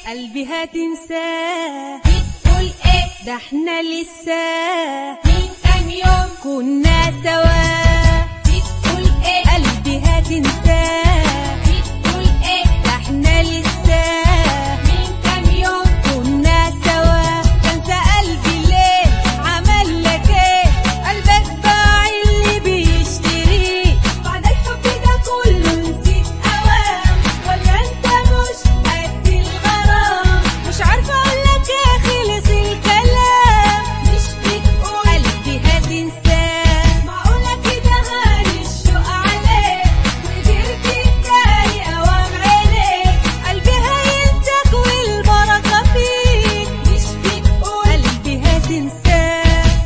قلبي هتنساه. بتقول ايه؟ ده احنا لسه من كام يوم كنا سوا. بتقول ايه؟ قلبي هتنساه. بتقول ايه؟ ده احنا لسه من كام يوم كنا سوا. تنسى قلبي ليه؟ عمل لك ايه؟ قلبك باع اللي بيشتريه. بعد الحب ده كله نسيت اوام، ولا انت مش قد الغرام؟ مش عارفه اقول لك ايه، خلص الكلام. مش بتقول قلبي هتنساه. معقولة كده هاني الشوق عليك وقدرت تداري اوام عينيك؟ قلبي هينساك والبركه فيك. مش بتقول قلبي هتنساه.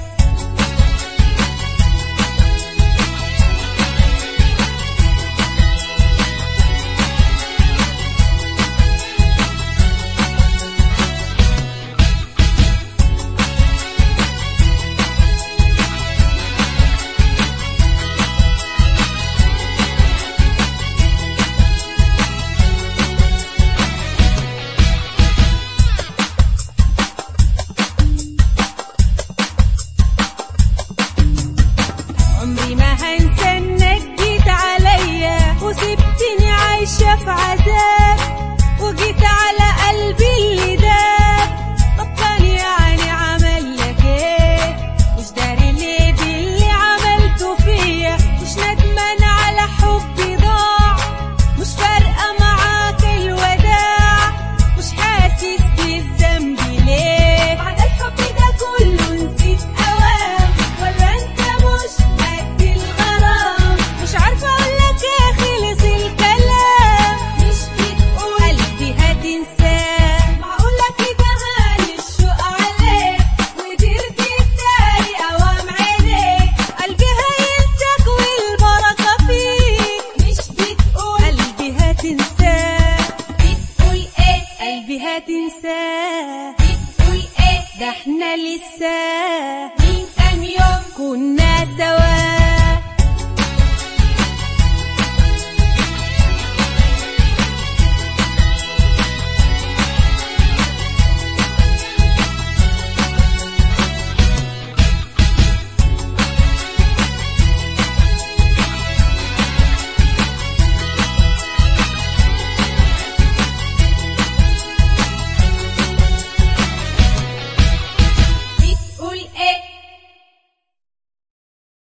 عمري ما هنسى انك جيت عليا وسبتني عايشة في عذاب، وجيت على قلبي اللي داب. طب كان يعني عمل لك ايه؟ مش داري ليه باللي عملته فيا؟ مش ندمان على حبي ضاع؟ مش فارقة معاك الوداع؟ مش حاسس بالذنب ليه؟ بعد الحب ده كله نسيت اوام، ولا انت مش قد الغرام؟ مش عارفة اقول لك ايه، خلص الكلام. مش بتقول قلبي هتنساه. معقولة كده هاني الشوق عليك وقدرت تداري اوام عينيك؟ قلبي هينساك والبركة فيك. مش بتقول قلبي هتنساه. بتقول ايه؟ قلبي هتنساه. بتقول ايه؟ ده احنا لسه